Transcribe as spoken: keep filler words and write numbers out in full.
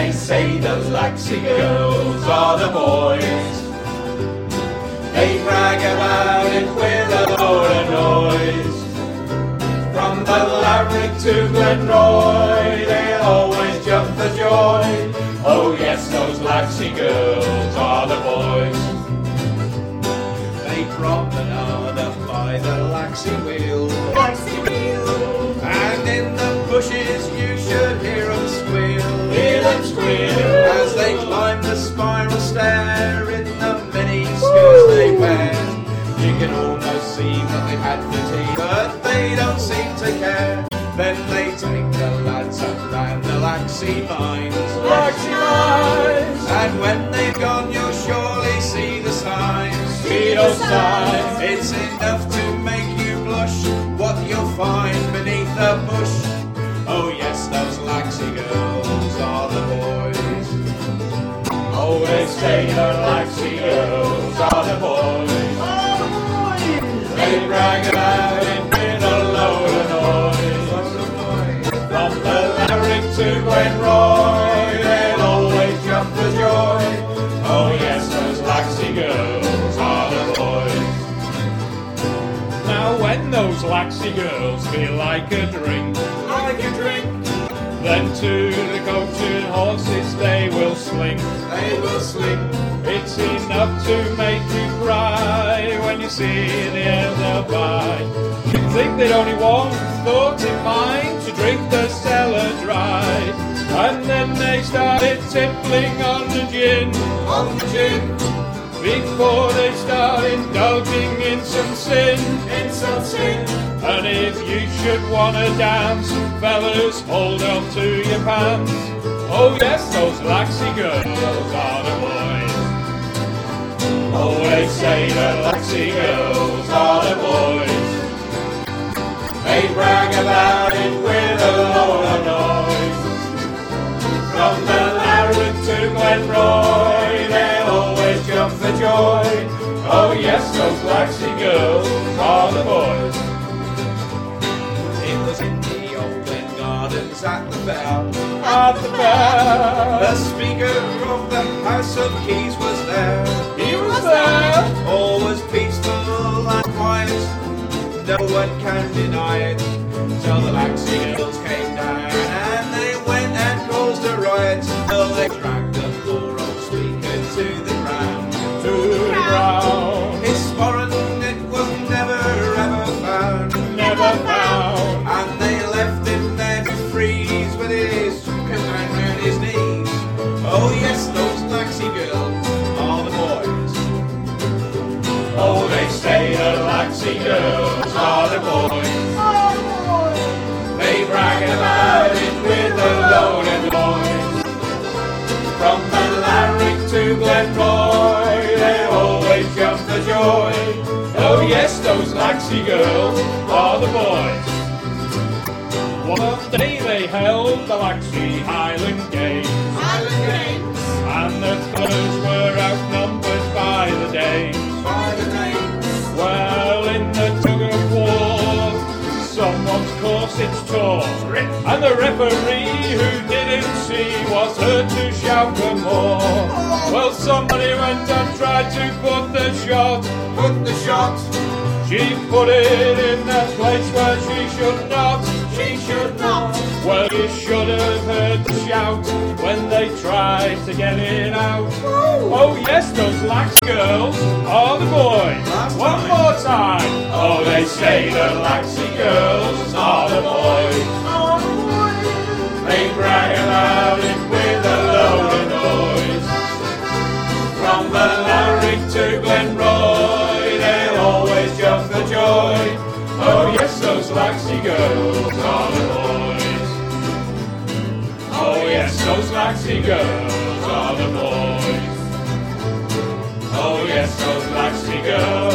they say the Laxey girls are the boys. They brag about it with a load of noise. From the Laverick to Glenroy, they always jump for joy. Oh yes, those Laxey girls are the boys. They promenade up by the Laxey wheel, Laxey wheel. and in the bushes you should hear them squeal, Hear them squeal. as they climb the spiral stair in the mini skirts they wear. You can almost see what they had for tea, but they don't seem to care. Then they take the lads up round the Laxey mines, Laxey mines. and when they've gone you'll surely see the signs. See the signs. It's enough to make you blush what you'll find beneath the bush. Oh yes, those Laxey girls are the boys. Oh, they say the Laxey girls are the boys. They brag about it with a load of noise. From the Laverick to Glenroy, they'll always jump for joy. Oh yes, those Laxey girls are the boys. Now when those Laxey girls feel like a drink, Like a drink. then to the coach and horses they will slink. They will slink. It's enough to make you cry when you see the elder by. You think they'd only one thought in mind, to drink the cellar dry. And then they started tippling on the gin, On the gin. before they start indulging in some sin. In some sin. And if you should wanna dance, fellas, hold on to your pants. Oh yes, those Laxey girls are the boys. Oh, they say the Laxey girls are the boys. They brag about it with a load of noise. From the Laverick to Glenroy, they always jump for joy. Oh yes, those Laxey girls are the boys. It was in the old Glen Gardens at the Bell. At the Bell. The Speaker of the House of Keys was there. He was there. All was peaceful and quiet. No one can deny it. Till the Laxey girls came down and they went and caused a riot. Till they dragged the poor old Speaker to the ground. To the ground. His sporran it was never ever found. Never found. And they left him there to freeze with his command round his knees. Oh yes, those Laxey girls are the boys. Oh, they say the Laxey girls are the boys. They brag about it with a load of noise. From the Laverick to Glenroy, they always jump for joy. Oh yes, those Laxey girls are the boys. One day they held the Laxey Highland Games, Highland Games. and the fellows were outnumbered by the Danes. By the names. Well, in the tug of war, someone's corsets tore, and the referee who didn't see was heard to shout for more. Well, somebody went and tried to put the shot, Put the shot. she put it in the place where she should not. She should not. Well, you should have heard the shout when they tried to get it out. Oh yes, those Lax girls are the boys. Last One time. more time. Oh, they say the Laxey girls are the boys. They brag about it with a load of noise. From the Laverick to Glenroy, they'll always jump for joy. Oh yes, those Laxey girls are the boys. Oh yes, those Laxey girls are the boys. Oh yes, those Laxey girls